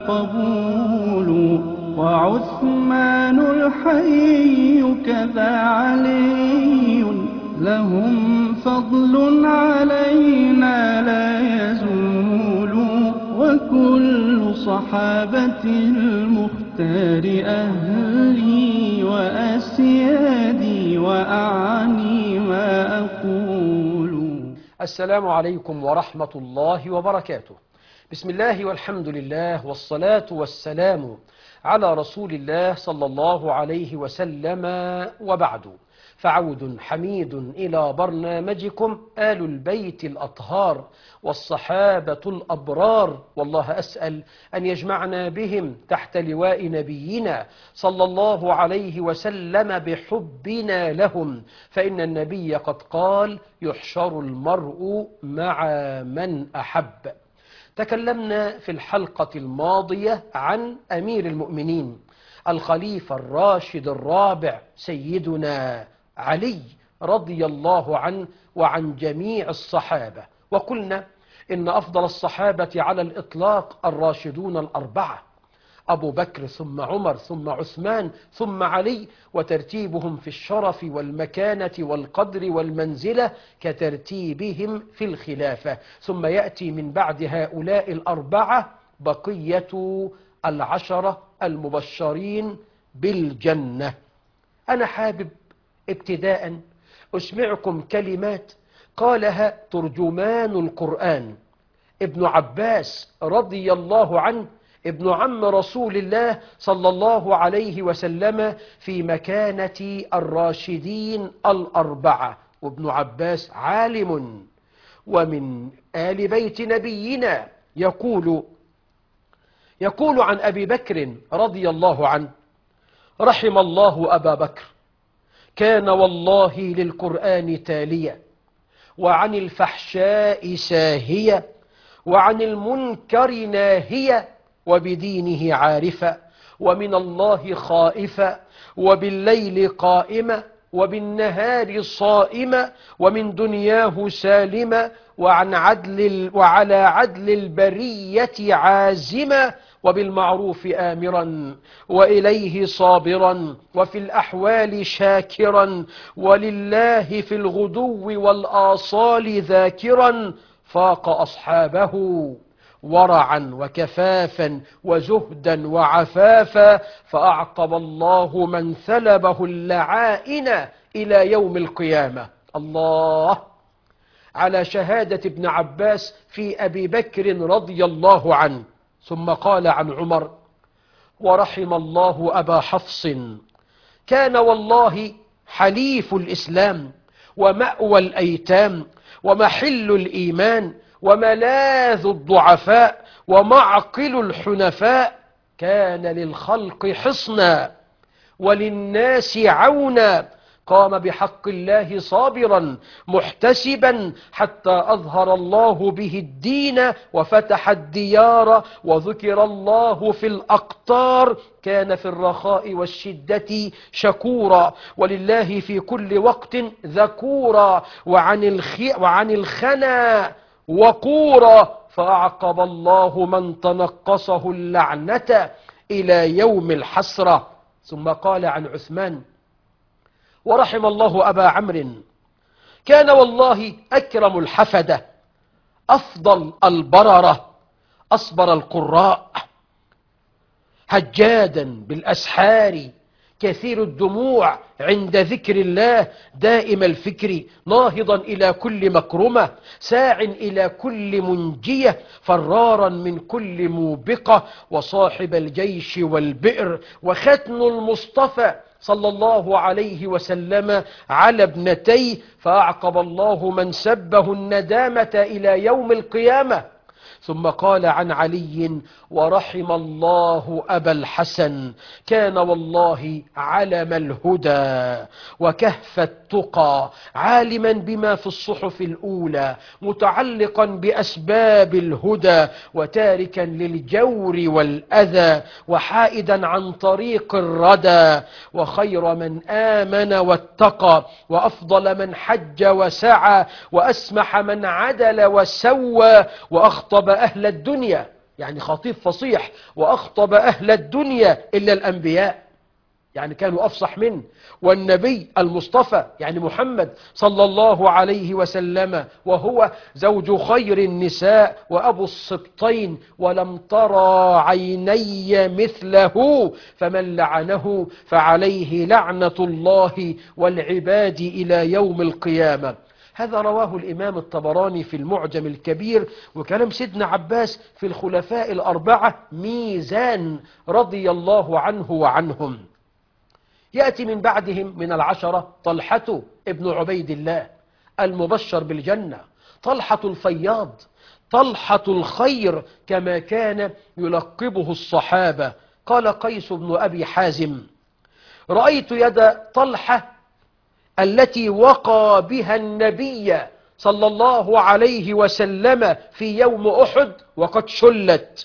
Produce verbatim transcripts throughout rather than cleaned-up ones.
قبول وعثمان الحي كذا علي لهم فضل علينا لا يزول وكل صحابة المختار أهلي وأسيادي وأعني ما أقول. السلام عليكم ورحمة الله وبركاته. بسم الله والحمد لله والصلاة والسلام على رسول الله صلى الله عليه وسلم، وبعد، فعود حميد إلى برنامجكم آل البيت الأطهار والصحابة الأبرار، والله أسأل أن يجمعنا بهم تحت لواء نبينا صلى الله عليه وسلم بحبنا لهم، فإن النبي قد قال: يحشر المرء مع من أحب. تكلمنا في الحلقة الماضية عن أمير المؤمنين الخليفة الراشد الرابع سيدنا علي رضي الله عنه وعن جميع الصحابة، وقلنا إن أفضل الصحابة على الإطلاق الراشدون الأربعة: أبو بكر ثم عمر ثم عثمان ثم علي، وترتيبهم في الشرف والمكانة والقدر والمنزلة كترتيبهم في الخلافة، ثم يأتي من بعد هؤلاء الأربعة بقية العشرة المبشرين بالجنة. أنا حابب ابتداء أسمعكم كلمات قالها ترجمان القرآن ابن عباس رضي الله عنه، ابن عم رسول الله صلى الله عليه وسلم، في مكانة الراشدين الأربعة. وابن عباس عالم ومن آل بيت نبينا، يقول يقول عن أبي بكر رضي الله عنه: رحم الله أبا بكر، كان والله للقرآن تاليا، وعن الفحشاء ساهيا، وعن المنكر ناهيا، وبدينه عارفا، ومن الله خائفا، وبالليل قائما، وبالنهار صائما، ومن دنياه سالما، وعن عدل وعلى عدل البرية عازما، وبالمعروف آمرا، وإليه صابرا، وفي الأحوال شاكرا، ولله في الغدو والآصال ذاكرا، فاق أصحابه ورعا وكفافا وزهدا وعفافا، فأعقب الله من ثلبه اللعائن إلى يوم القيامة. الله على شهادة ابن عباس في أبي بكر رضي الله عنه. ثم قال عن عمر: ورحم الله أبا حفص، كان والله حليف الإسلام، ومأوى الأيتام، ومحل الإيمان، وملاذ الضعفاء، ومعقل الحنفاء، كان للخلق حصنا وللناس عونا، قام بحق الله صابرا محتسبا حتى أظهر الله به الدين وفتح الديار، وذكر الله في الأقطار، كان في الرخاء والشدة شكورا، ولله في كل وقت ذكورا، وعن الخي وعن الخنا وقورا، فأعقب الله من تنقصه اللعنة إلى يوم الحسرة. ثم قال عن عثمان: ورحم الله أبا عمرو، كان والله أكرم الحفدة، أفضل البررة، أصبر القراء، هجادا بالأسحار، كثير الدموع عند ذكر الله، دائم الفكر، ناهضا إلى كل مكرمة، ساع إلى كل منجية، فرارا من كل موبقة، وصاحب الجيش والبئر، وختن المصطفى صلى الله عليه وسلم على ابنتيه، فأعقب الله من سبه الندامة إلى يوم القيامة. ثم قال عن علي: ورحم الله أبا الحسن، كان والله علم الهدى وكهف التقى، عالما بما في الصحف الأولى، متعلقا بأسباب الهدى، وتاركا للجور والأذى، وحائدا عن طريق الردى، وخير من آمن واتقى، وأفضل من حج وسعى، وأسمح من عدل وسوى، وأخطب أهل الدنيا. يعني خطيب فصيح، وأخطب أهل الدنيا إلا الأنبياء، يعني كانوا أفصح منه. والنبي المصطفى يعني محمد صلى الله عليه وسلم، وهو زوج خير النساء وأبو السبطين، ولم ترى عيني مثله، فمن لعنه فعليه لعنة الله والعباد إلى يوم القيامة. هذا رواه الإمام الطبراني في المعجم الكبير، وكلام سيدنا عباس في الخلفاء الأربعة ميزان رضي الله عنه وعنهم. يأتي من بعدهم من العشرة طلحة ابن عبيد الله المبشر بالجنة، طلحة الفياض، طلحة الخير كما كان يلقبه الصحابة. قال قيس بن أبي حازم: رأيت يد طلحة التي وقى بها النبي صلى الله عليه وسلم في يوم أحد وقد شلت،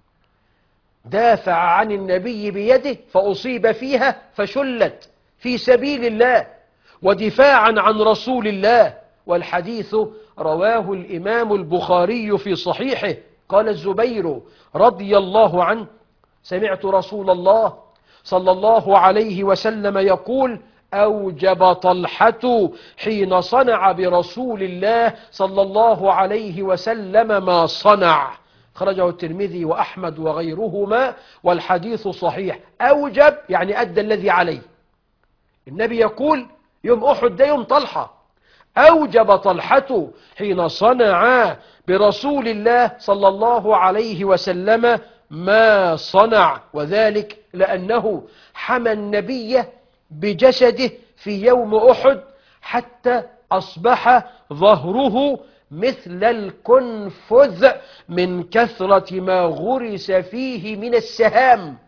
دافع عن النبي بيده فأصيب فيها فشلت في سبيل الله ودفاعا عن رسول الله. والحديث رواه الإمام البخاري في صحيحه. قال الزبير رضي الله عنه: سمعت رسول الله صلى الله عليه وسلم يقول: أوجب طلحة حين صنع برسول الله صلى الله عليه وسلم ما صنع. خرجه الترمذي وأحمد وغيرهما، والحديث صحيح. أوجب يعني أدى الذي عليه. النبي يقول يوم أحد ده يوم طلحة، أوجب طلحة حين صنع برسول الله صلى الله عليه وسلم ما صنع، وذلك لأنه حمى النبي بجسده في يوم أحد حتى أصبح ظهره مثل الكنفذ من كثرة ما غرس فيه من السهام.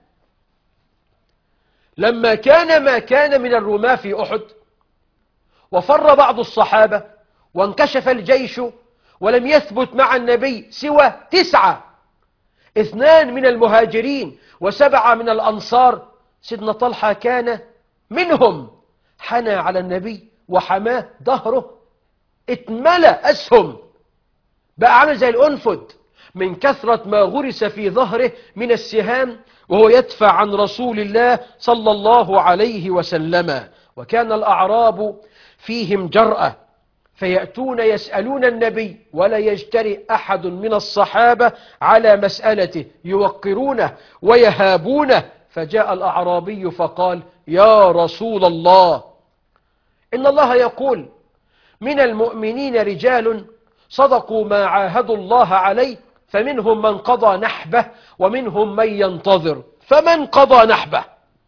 لما كان ما كان من الرماة في أحد وفر بعض الصحابة وانكشف الجيش ولم يثبت مع النبي سوى تسعة، اثنان من المهاجرين وسبعة من الأنصار، سيدنا طلحة كان منهم، حنى على النبي وحماه، ظهره اتملأ أسهم، بقى عامل زي الأنفد من كثرة ما غرس في ظهره من السهام، وهو يدفع عن رسول الله صلى الله عليه وسلم. وكان الأعراب فيهم جرأة، فيأتون يسألون النبي ولا يجترئ أحد من الصحابة على مسألته، يوقرونه ويهابونه. فجاء الأعرابي فقال: يا رسول الله، إن الله يقول: من المؤمنين رجال صدقوا ما عاهدوا الله عليه، فمنهم من قضى نحبه ومنهم من ينتظر، فمن قضى نحبه؟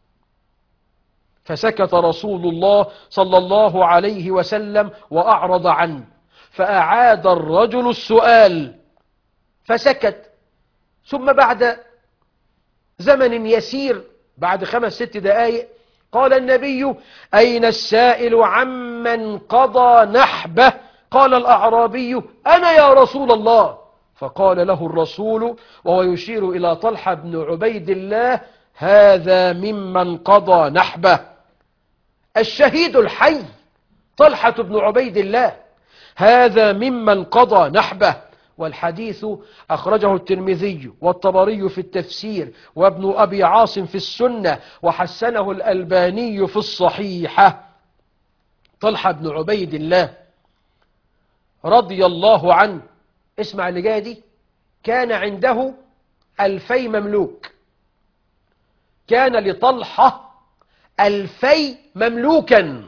فسكت رسول الله صلى الله عليه وسلم وأعرض عنه، فأعاد الرجل السؤال فسكت. ثم بعد زمن يسير، بعد خمس ست دقائق، قال النبي: أين السائل عمن قضى نحبه؟ قال الأعرابي: أنا يا رسول الله. فقال له الرسول وهو يشير إلى طلحة بن عبيد الله: هذا ممن قضى نحبه، الشهيد الحي طلحة بن عبيد الله، هذا ممن قضى نحبه. والحديث أخرجه الترمذي والطبري في التفسير وابن أبي عاصم في السنة، وحسنه الألباني في الصحيحة. طلحة بن عبيد الله رضي الله عنه، اسمع اللي جايه دي، كان عنده ألفي مملوك. كان لطلحة ألفي مملوكا،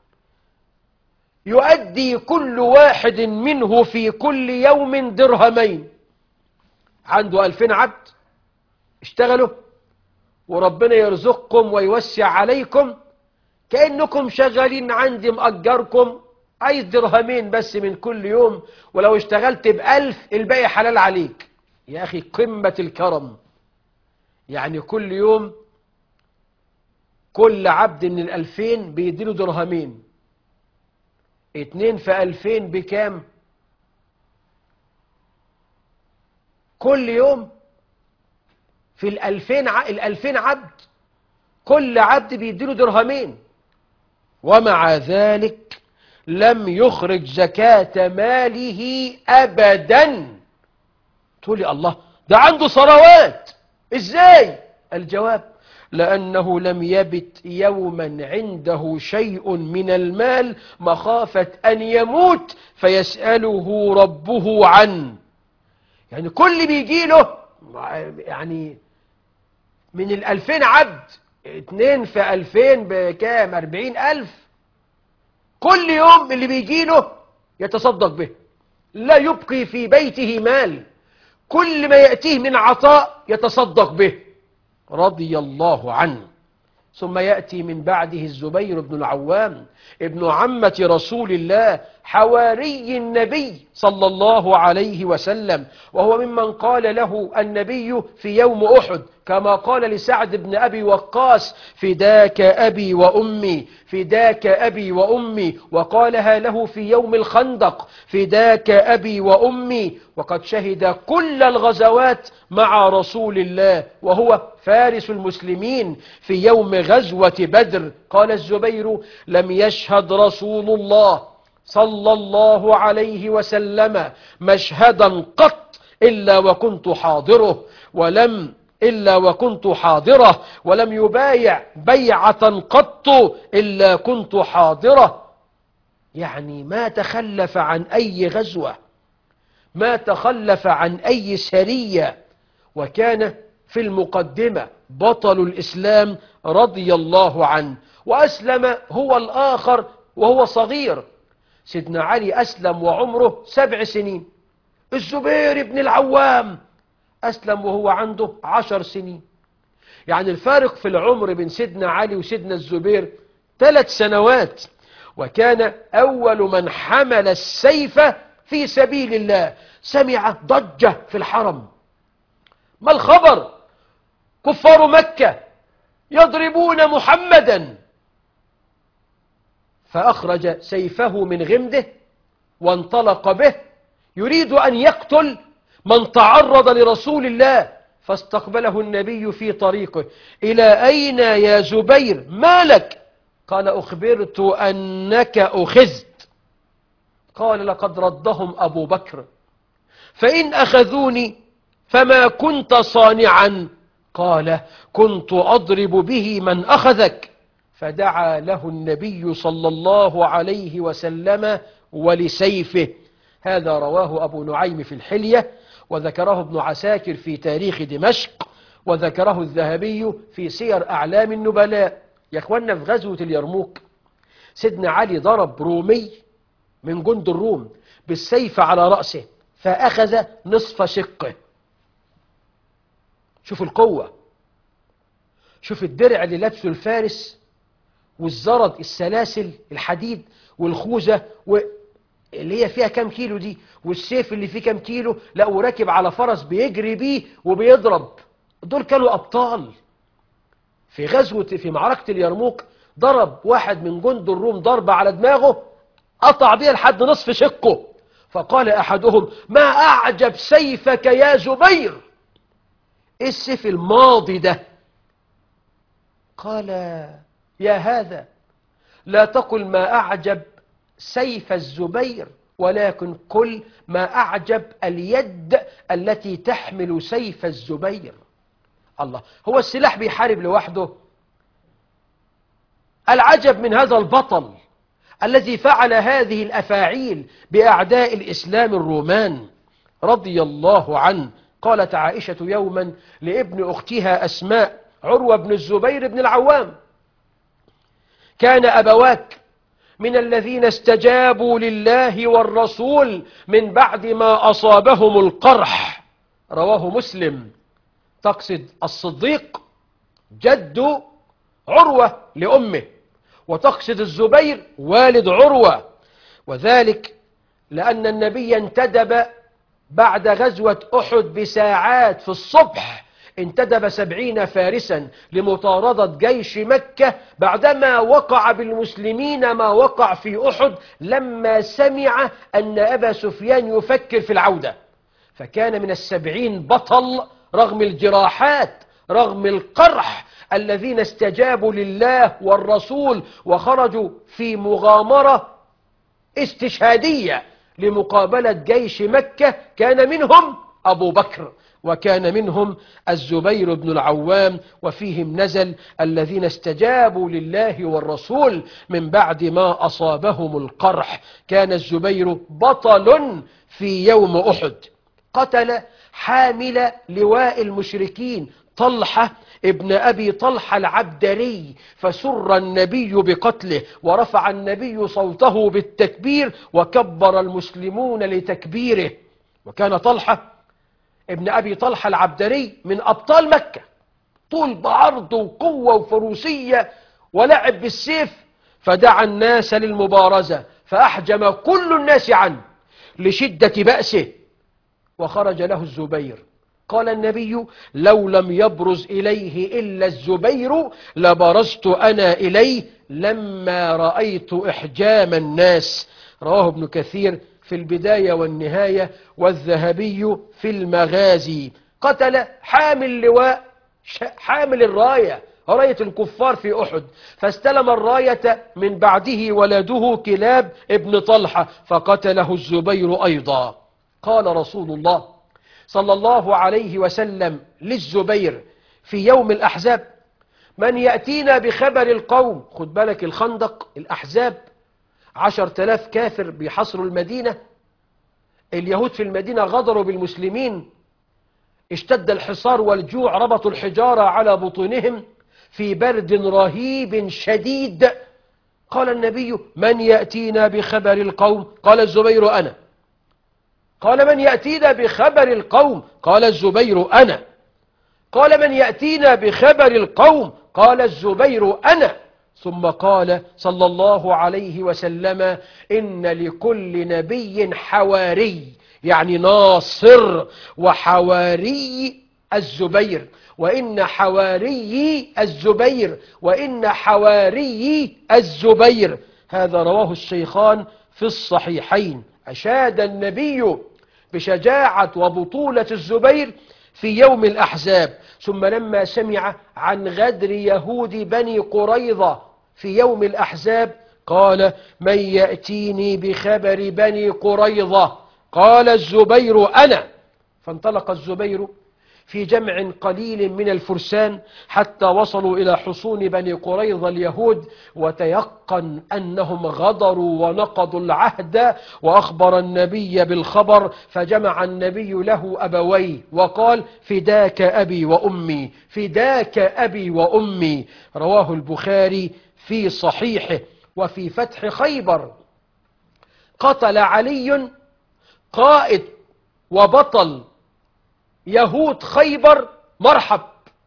يؤدي كل واحد منه في كل يوم درهمين. عنده ألفين عبد اشتغلوا، وربنا يرزقكم ويوسع عليكم، كأنكم شغالين عندي مأجركم، عايز درهمين بس من كل يوم، ولو اشتغلت بألف الباقي حلال عليك. يا أخي قمة الكرم، يعني كل يوم كل عبد من الألفين بيديله درهمين، اتنين في ألفين بكام؟ كل يوم في الألفين ع... الألفين عبد، كل عبد بيديله درهمين، ومع ذلك لم يخرج زكاة ماله أبدا. تقول لي الله، ده عنده ثروات. ازاي؟ الجواب: لأنه لم يبت يوما عنده شيء من المال مخافة أن يموت فيسأله ربه عنه. يعني كل بيجي له يعني من الألفين عبد، اتنين في ألفين بكام؟ أربعين ألف. كل يوم اللي بيجي له يتصدق به، لا يبقي في بيته مال، كل ما يأتيه من عطاء يتصدق به رضي الله عنه. ثم يأتي من بعده الزبير بن العوام ابن عمة رسول الله حواري النبي صلى الله عليه وسلم، وهو ممن قال له النبي في يوم أحد كما قال لسعد بن أبي وقاص: فداك أبي وأمي، فداك أبي وأمي، وقالها له في يوم الخندق: فداك أبي وأمي. وقد شهد كل الغزوات مع رسول الله وهو فارس المسلمين. في يوم غزوة بدر قال الزبير: لم يشهد رسول الله صلى الله عليه وسلم مشهدا قط إلا وكنت حاضره، ولم إلا وكنت حاضره، ولم يبايع بيعة قط إلا كنت حاضره. يعني ما تخلف عن أي غزوة، ما تخلف عن أي سرية، وكان في المقدمة بطل الإسلام رضي الله عنه. وأسلم هو الآخر وهو صغير، سيدنا علي أسلم وعمره سبع سنين. الزبير بن العوام أسلم وهو عنده عشر سنين. يعني الفارق في العمر بين سيدنا علي وسيدنا الزبير ثلاث سنوات. وكان أول من حمل السيف في سبيل الله. سمع ضجة في الحرم: ما الخبر؟ كفار مكة يضربون محمدا. فأخرج سيفه من غمده وانطلق به يريد أن يقتل من تعرض لرسول الله. فاستقبله النبي في طريقه: إلى أين يا زبير؟ ما لك؟ قال: أخبرت أنك أخذت. قال: لقد ردهم أبو بكر، فإن أخذوني فما كنت صانعا؟ قال: كنت أضرب به من أخذك. فدعا له النبي صلى الله عليه وسلم ولسيفه. هذا رواه أبو نعيم في الحلية، وذكره ابن عساكر في تاريخ دمشق، وذكره الذهبي في سير أعلام النبلاء. يا أخوانا، في غزوة اليرموك سيدنا علي ضرب رومي من جند الروم بالسيف على رأسه فأخذ نصف شقه. شوف القوة، شوف الدرع اللي لابسه الفارس، والزرد، السلاسل، الحديد، والخوذة اللي هي فيها كام كيلو دي، والسيف اللي فيه كام كيلو، لا وراكب على فرس بيجري بيه وبيضرب. دول كانوا أبطال. في غزوة في معركة اليرموك ضرب واحد من جند الروم ضربة على دماغه قطع بيها لحد نصف شقه. فقال أحدهم: ما أعجب سيفك يا زبير؟ إيه السيف الماضي ده؟ قال: يا هذا، لا تقل ما أعجب سيف الزبير، ولكن قل ما أعجب اليد التي تحمل سيف الزبير. الله، هو السلاح بيحارب لوحده؟ العجب من هذا البطل الذي فعل هذه الأفاعيل بأعداء الإسلام الرومان رضي الله عنه. قالت عائشة يوما لابن أختها أسماء: عروة بن الزبير بن العوام: كان أبواك من الذين استجابوا لله والرسول من بعد ما أصابهم القرح. رواه مسلم. تقصد الصديق جد عروة لأمه، وتقصد الزبير والد عروة، وذلك لأن النبي انتدب بعد غزوة أحد بساعات في الصبح، انتدب سبعين فارسا لمطاردة جيش مكة بعدما وقع بالمسلمين ما وقع في أحد، لما سمع أن أبا سفيان يفكر في العودة. فكان من السبعين بطل رغم الجراحات، رغم القرح، الذين استجابوا لله والرسول وخرجوا في مغامرة استشهادية لمقابلة جيش مكة. كان منهم أبو بكر، وكان منهم الزبير بن العوام، وفيهم نزل الذين استجابوا لله والرسول من بعد ما أصابهم القرح. كان الزبير بطل في يوم أحد، قتل حامل لواء المشركين طلحة ابن أبي طلحة العبدري، فسر النبي بقتله، ورفع النبي صوته بالتكبير وكبر المسلمون لتكبيره. وكان طلحة ابن أبي طلحة العبدري من أبطال مكة، طول بعرض وقوة وفروسية ولعب بالسيف، فدعا الناس للمبارزة فأحجم كل الناس عنه لشدة بأسه، وخرج له الزبير. قال النبي: لو لم يبرز إليه إلا الزبير لبرزت أنا إليه لما رأيت إحجام الناس. رواه ابن كثير في البداية والنهاية، والذهبي في المغازي. قتل حامل لواء، حامل الراية، راية الكفار في أحد، فاستلم الراية من بعده ولده كلاب ابن طلحة، فقتله الزبير أيضا. قال رسول الله صلى الله عليه وسلم للزبير في يوم الأحزاب: من يأتينا بخبر القوم. خد بالك، الخندق، الأحزاب، عشر تلاف كافر بيحصروا المدينة، اليهود في المدينة غدروا بالمسلمين، اشتد الحصار والجوع، ربطوا الحجارة على بطونهم في برد رهيب شديد. قال النبي: من يأتينا بخبر القوم؟ قال الزبير: أنا. قال: من يأتينا بخبر القوم؟ قال الزبير: أنا. قال: من يأتينا بخبر القوم؟ قال الزبير: أنا. ثم قال صلى الله عليه وسلم: إن لكل نبي حواري، يعني ناصر، وحواري الزبير، وإن حواري الزبير، وإن حواري الزبير. هذا رواه الشيخان في الصحيحين. أشاد النبي بشجاعة وبطولة الزبير في يوم الأحزاب. ثم لما سمع عن غدر يهود بني قريظة في يوم الأحزاب قال: من يأتيني بخبر بني قريظة؟ قال الزبير: أنا. فانطلق الزبير في جمع قليل من الفرسان حتى وصلوا إلى حصون بني قريظة اليهود، وتيقن أنهم غدروا ونقضوا العهد، وأخبر النبي بالخبر، فجمع النبي له أبويه وقال: فداك أبي وأمي، فداك أبي وأمي. رواه البخاري في صحيحه. وفي فتح خيبر قتل علي قائد وبطل يهود خيبر مرحب،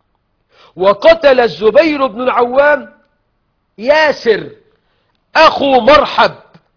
وقتل الزبير بن العوام ياسر أخو مرحب،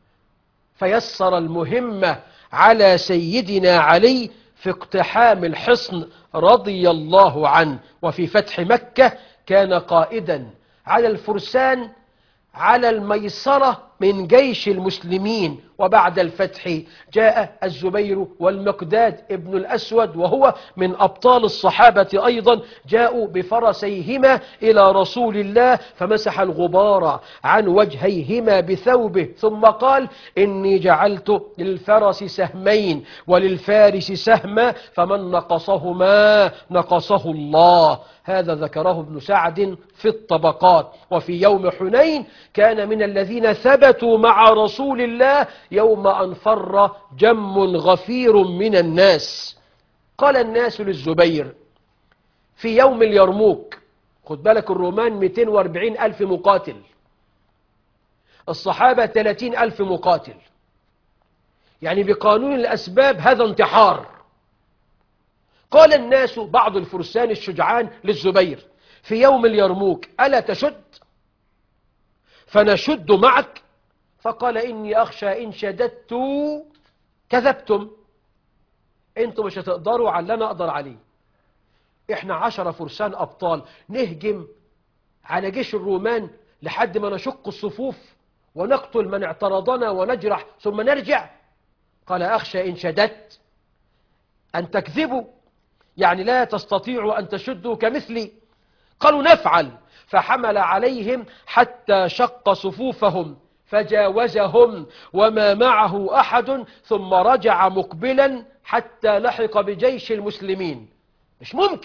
فيسر المهمة على سيدنا علي في اقتحام الحصن رضي الله عنه. وفي فتح مكة كان قائدا على الفرسان على الميسرة من جيش المسلمين. وبعد الفتح جاء الزبير والمقداد ابن الأسود، وهو من أبطال الصحابة أيضا، جاءوا بفرسيهما إلى رسول الله فمسح الغبار عن وجهيهما بثوبه، ثم قال: إني جعلت للفرس سهمين وللفارس سهما، فمن نقصهما نقصه الله. هذا ذكره ابن سعد في الطبقات. وفي يوم حنين كان من الذين ثبتوا مع رسول الله يوم أن فر جم غفير من الناس. قال الناس للزبير في يوم اليرموك، خد بالك الرومان مئتين وأربعين ألف مقاتل، الصحابة ثلاثين ألف مقاتل، يعني بقانون الأسباب هذا انتحار. قال الناس، بعض الفرسان الشجعان للزبير في يوم اليرموك: ألا تشد؟ فنشد معك. فقال: إني أخشى إن شددت كذبتم، أنتم مش هتقدروا على اللي أنا أقدر عليه. إحنا عشرة فرسان أبطال نهجم على جيش الرومان لحد ما نشق الصفوف ونقتل من اعترضنا ونجرح ثم نرجع. قال: أخشى إن شددت أن تكذبوا، يعني لا تستطيعوا أن تشدوا كمثلي. قالوا: نفعل. فحمل عليهم حتى شق صفوفهم فجاوزهم وما معه أحد، ثم رجع مقبلا حتى لحق بجيش المسلمين. مش ممكن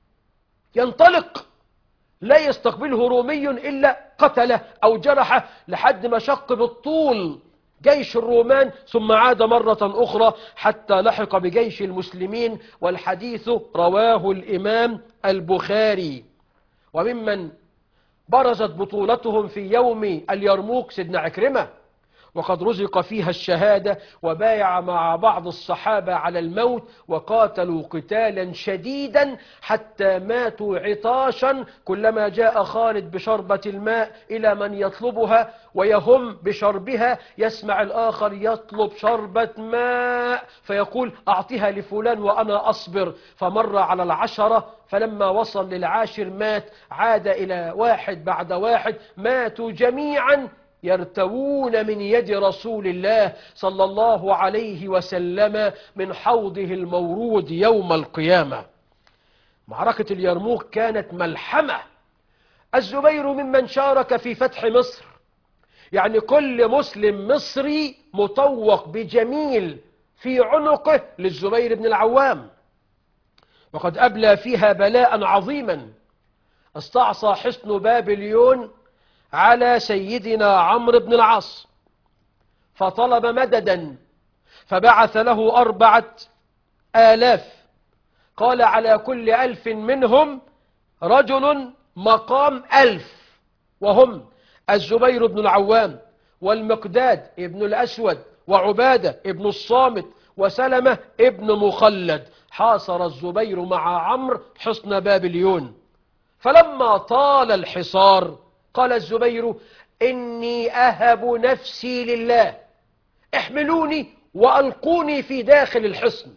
ينطلق لا يستقبله رومي إلا قتله أو جرحه، لحد ما شق بالطول جيش الرومان ثم عاد مرة أخرى حتى لحق بجيش المسلمين. والحديث رواه الإمام البخاري. وممن برزت بطولتهم في يوم اليرموك سيدنا عكرمة، وقد رزق فيها الشهادة وبايع مع بعض الصحابة على الموت، وقاتلوا قتالا شديدا حتى ماتوا عطاشا، كلما جاء خالد بشربة الماء إلى من يطلبها ويهم بشربها يسمع الآخر يطلب شربة ماء فيقول أعطيها لفلان وأنا أصبر، فمر على العشرة فلما وصل للعاشر مات، عاد إلى واحد بعد واحد، ماتوا جميعا يرتوون من يد رسول الله صلى الله عليه وسلم من حوضه المورود يوم القيامة. معركة اليرموك كانت ملحمة. الزبير ممن شارك في فتح مصر، يعني كل مسلم مصري مطوق بجميل في عنقه للزبير بن العوام، وقد أبلى فيها بلاء عظيما. استعصى حصن بابليون على سيدنا عمرو بن العاص فطلب مددا، فبعث له أربعة آلاف، قال على كل ألف منهم رجل مقام ألف، وهم الزبير بن العوام والمقداد ابن الأسود وعبادة ابن الصامت وسلمة ابن مخلد. حاصر الزبير مع عمرو حصن بابليون، فلما طال الحصار قال الزبير إني أهب نفسي لله، احملوني وألقوني في داخل الحصن.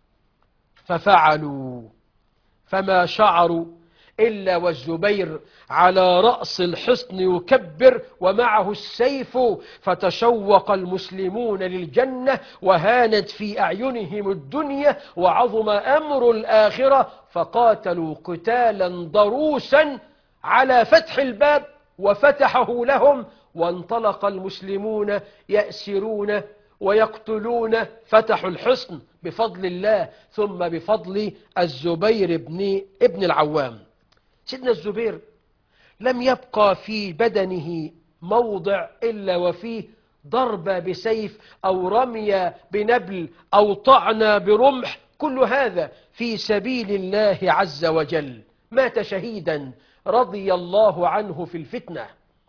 ففعلوا، فما شعروا إلا والزبير على رأس الحصن يكبر ومعه السيف، فتشوق المسلمون للجنة وهانت في أعينهم الدنيا وعظم أمر الآخرة، فقاتلوا قتالا ضروسا على فتح الباب وفتحه لهم، وانطلق المسلمون يأسرون ويقتلون، فتحوا الحصن بفضل الله ثم بفضل الزبير بن ابن العوام. سيدنا الزبير لم يبقى في بدنه موضع إلا وفيه ضربة بسيف أو رمي بنبل أو طعن برمح، كل هذا في سبيل الله عز وجل. مات شهيدا رضي الله عنه في الفتنة.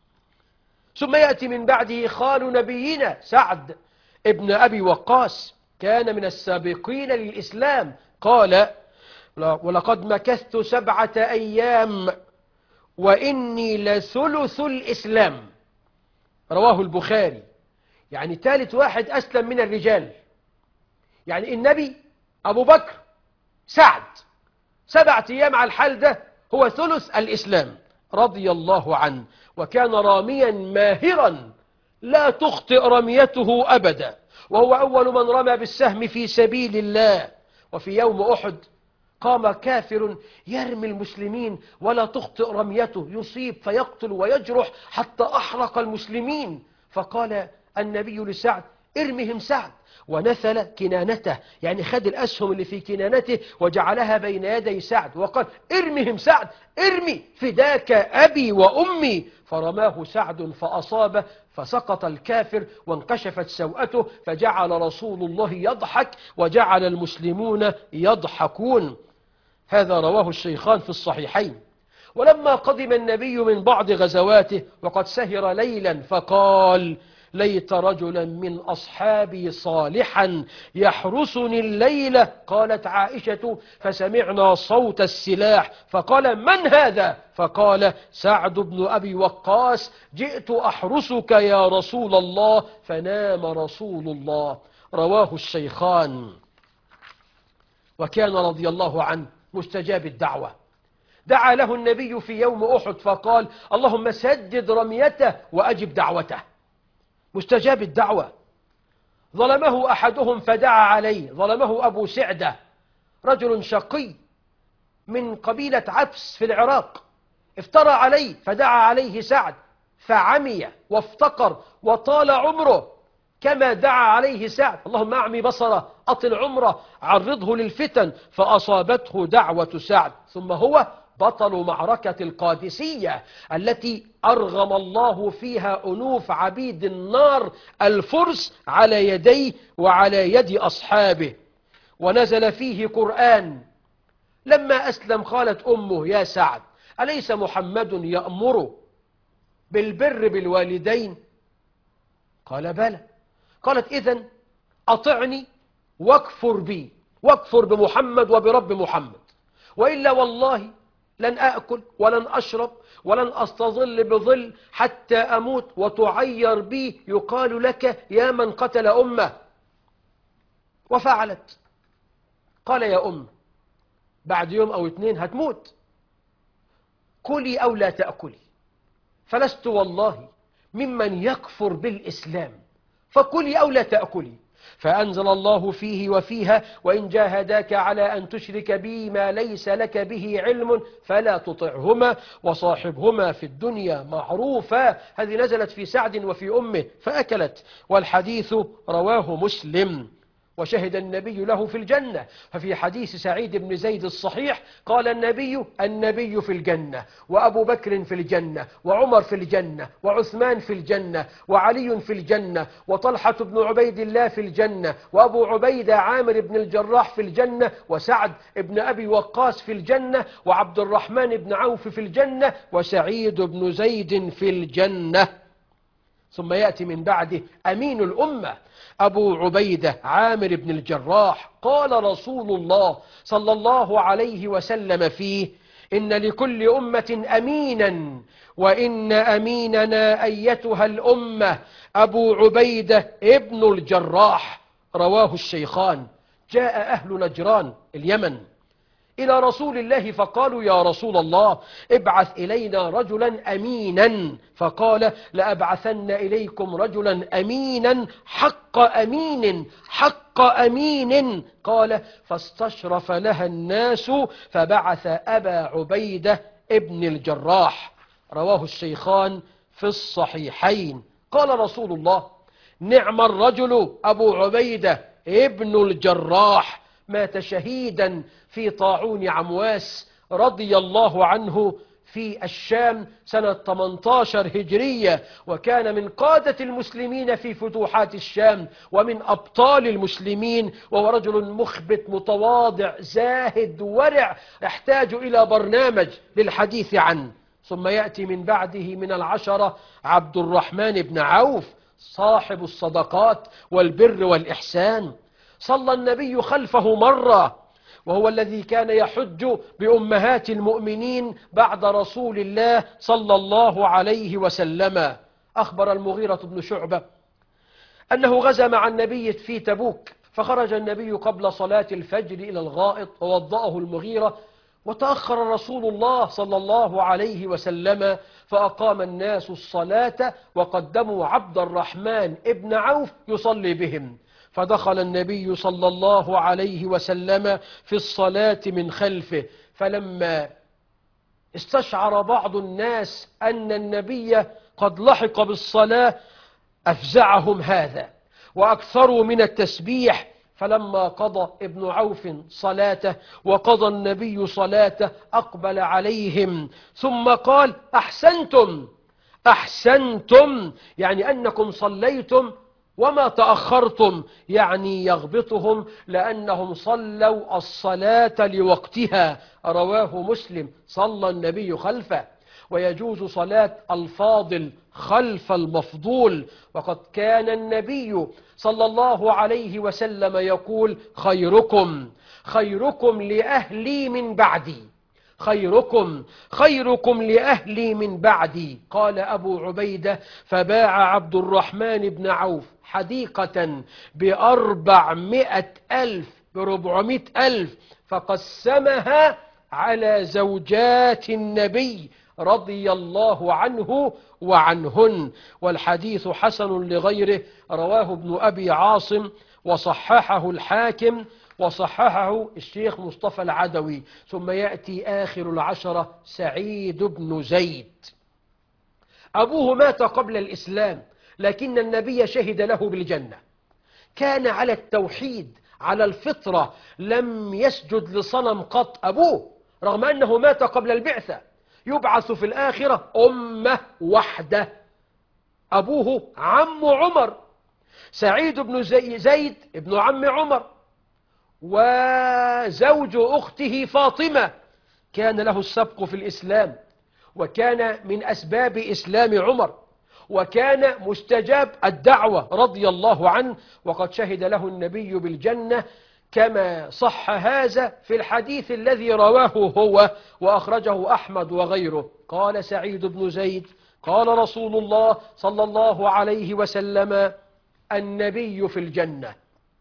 ثم يأتي من بعده خال نبينا سعد ابن أبي وقاص، كان من السابقين للإسلام، قال ولقد مكثت سبعة أيام وإني لثلث الإسلام، رواه البخاري. يعني ثالث واحد أسلم من الرجال، يعني النبي أبو بكر سعد سبعة أيام على الحال ده هو ثلث الإسلام رضي الله عنه. وكان راميا ماهرا لا تخطئ رميته أبدا، وهو أول من رمى بالسهم في سبيل الله. وفي يوم أحد قام كافر يرمي المسلمين ولا تخطئ رميته، يصيب فيقتل ويجرح حتى أحرق المسلمين، فقال النبي لسعد ارمهم سعد، ونثل كنانته، يعني خد الأسهم اللي في كنانته وجعلها بين يدي سعد وقال ارمهم سعد، ارمي فداك أبي وأمي، فرماه سعد فأصابه فسقط الكافر وانكشفت سوءته، فجعل رسول الله يضحك وجعل المسلمون يضحكون. هذا رواه الشيخان في الصحيحين. ولما قدم النبي من بعض غزواته وقد سهر ليلا فقال ليت رجلا من أصحابي صالحا يحرسني الليلة. قالت عائشة فسمعنا صوت السلاح فقال من هذا؟ فقال سعد بن أبي وقاص جئت أحرسك يا رسول الله، فنام رسول الله. رواه الشيخان. وكان رضي الله عنه مستجاب الدعوة، دعا له النبي في يوم أحد فقال اللهم سدد رميته وأجب دعوته، مستجاب الدعوة. ظلمه أحدهم فدعا عليه، ظلمه أبو سعدة رجل شقي من قبيلة عبس في العراق، افترى عليه فدعا عليه سعد فعمي وافتقر وطال عمره كما دعا عليه سعد، اللهم أعمي بصره أطل عمره، عرضه للفتن، فأصابته دعوة سعد. ثم هو بطل معركة القادسية التي أرغم الله فيها أنوف عبيد النار الفرس على يديه وعلى يد أصحابه، ونزل فيه قرآن. لما أسلم قالت أمه: يا سعد، أليس محمد يأمر بالبر بالوالدين؟ قال: بلى. قالت: إذن أطعني واكفر بي، واكفر بمحمد وبرب محمد، وإلا والله لن أأكل ولن أشرب ولن أستظل بظل حتى أموت وتعير بي يقال لك يا من قتل أمه. وفعلت. قال: يا أم، بعد يوم أو اتنين هتموت، كلي أو لا تأكلي، فلست والله ممن يكفر بالإسلام، فكلي أو لا تأكلي. فأنزل الله فيه وفيها: وإن جاهداك على أن تشرك بي ما ليس لك به علم فلا تطعهما وصاحبهما في الدنيا معروفا. هذه نزلت في سعد وفي أمه فأكلت. والحديث رواه مسلم، وشهد النبي له في الجنة. ففي حديث سعيد بن زيد الصحيح قال النبي: النبي في الجنة، وأبو بكر في الجنة، وعمر في الجنة، وعثمان في الجنة، وعلي في الجنة، وطلحة بن عبيد الله في الجنة، وأبو عبيدة عامر بن الجراح في الجنة، وسعد بن أبي وقاص في الجنة، وعبد الرحمن بن عوف في الجنة، وسعيد بن زيد في الجنة. ثم يأتي من بعده أمين الأمة أبو عبيدة عامر بن الجراح. قال رسول الله صلى الله عليه وسلم فيه: إن لكل أمة أمينا، وإن أميننا أيتها الأمة أبو عبيدة ابن الجراح. رواه الشيخان. جاء أهل نجران اليمن إلى رسول الله فقالوا: يا رسول الله، ابعث إلينا رجلا أمينا. فقال: لأبعثن إليكم رجلا أمينا حق أمين حق أمين. قال: فاستشرف لها الناس فبعث أبا عبيدة ابن الجراح. رواه الشيخان في الصحيحين. قال رسول الله: نعم الرجل أبو عبيدة ابن الجراح، مات شهيدا في طاعون عمواس رضي الله عنه في الشام سنة ثمانية عشر هجرية، وكان من قادة المسلمين في فتوحات الشام ومن أبطال المسلمين، وهو رجل مخبت متواضع زاهد ورع يحتاج إلى برنامج للحديث عنه. ثم يأتي من بعده من العشرة عبد الرحمن بن عوف صاحب الصدقات والبر والإحسان. صلى النبي خلفه مرة، وهو الذي كان يحج بأمهات المؤمنين بعد رسول الله صلى الله عليه وسلم. أخبر المغيرة بن شعبة أنه غزا مع النبي في تبوك، فخرج النبي قبل صلاة الفجر إلى الغائط ووضأه المغيرة، وتأخر رسول الله صلى الله عليه وسلم، فأقام الناس الصلاة وقدموا عبد الرحمن ابن عوف يصلي بهم. فدخل النبي صلى الله عليه وسلم في الصلاة من خلفه، فلما استشعر بعض الناس أن النبي قد لحق بالصلاة أفزعهم هذا وأكثروا من التسبيح. فلما قضى ابن عوف صلاته وقضى النبي صلاته أقبل عليهم ثم قال: أحسنتم أحسنتم، يعني أنكم صليتم وما تأخرتم، يعني يغبطهم لأنهم صلوا الصلاة لوقتها. رواه مسلم. صلى النبي خلفه. ويجوز صلاة الفاضل خلف المفضول، وقد كان النبي صلى الله عليه وسلم يقول: خيركم خيركم لأهلي من بعدي، خيركم خيركم لأهلي من بعدي. قال أبو عبيدة: فباع عبد الرحمن بن عوف حديقة بأربعمائة ألف بربعمائة ألف فقسمها على زوجات النبي رضي الله عنه وعنهن. والحديث حسن لغيره. رواه ابن أبي عاصم وصححه الحاكم وصححه الشيخ مصطفى العدوي. ثم يأتي آخر العشرة سعيد بن زيد. أبوه مات قبل الإسلام، لكن النبي شهد له بالجنة. كان على التوحيد على الفطرة، لم يسجد لصنم قط. أبوه رغم أنه مات قبل البعثة يبعث في الآخرة أمة وحده. أبوه عم عمر، سعيد بن زي زيد ابن عم عمر، وزوج أخته فاطمة كان له السبق في الإسلام، وكان من أسباب إسلام عمر، وكان مستجاب الدعوة رضي الله عنه، وقد شهد له النبي بالجنة كما صح هذا في الحديث الذي رواه هو وأخرجه أحمد وغيره. قال سعيد بن زيد قال رسول الله صلى الله عليه وسلم: النبي في الجنة،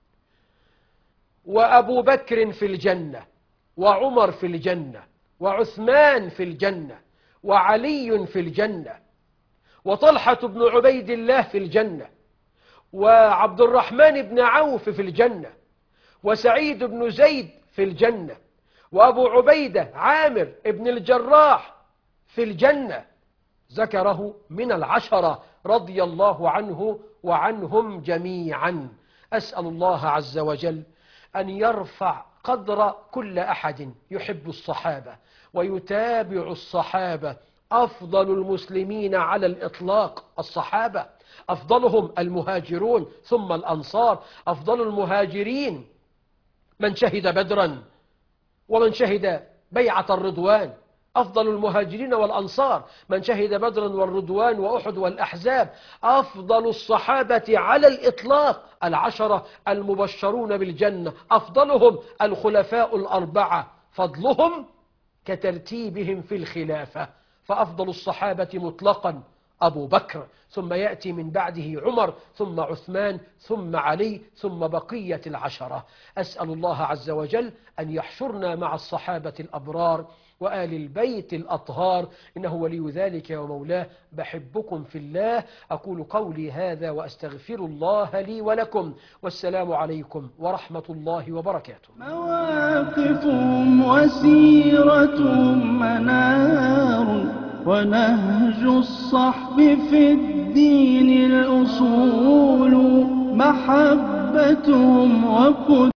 وأبو بكر في الجنة، وعمر في الجنة، وعثمان في الجنة، وعلي في الجنة، وطلحة بن عبيد الله في الجنة، وعبد الرحمن بن عوف في الجنة، وسعيد بن زيد في الجنة، وأبو عبيدة عامر بن الجراح في الجنة. ذكره من العشرة رضي الله عنه وعنهم جميعا. أسأل الله عز وجل أن يرفع قدر كل أحد يحب الصحابة ويتابع الصحابة. أفضل المسلمين على الإطلاق الصحابة، أفضلهم المهاجرون ثم الأنصار. أفضل المهاجرين من شهد بدرا ومن شهد بيعة الرضوان. أفضل المهاجرين والأنصار من شهد بدرا والرضوان وأحد والأحزاب. أفضل الصحابة على الإطلاق العشرة المبشرون بالجنة. أفضلهم الخلفاء الأربعة، فضلهم كترتيبهم في الخلافة. فأفضل الصحابة مطلقا أبو بكر، ثم يأتي من بعده عمر، ثم عثمان، ثم علي، ثم بقية العشرة. أسأل الله عز وجل أن يحشرنا مع الصحابة الأبرار وآل البيت الأطهار، إنه ولي ذلك ومولاه. بحبكم في الله. أقول قولي هذا وأستغفر الله لي ولكم، والسلام عليكم ورحمة الله وبركاته. مواقفهم وسيرتهم منار، ونهج الصحب في الدين الأصول، محبتهم وقدرتهم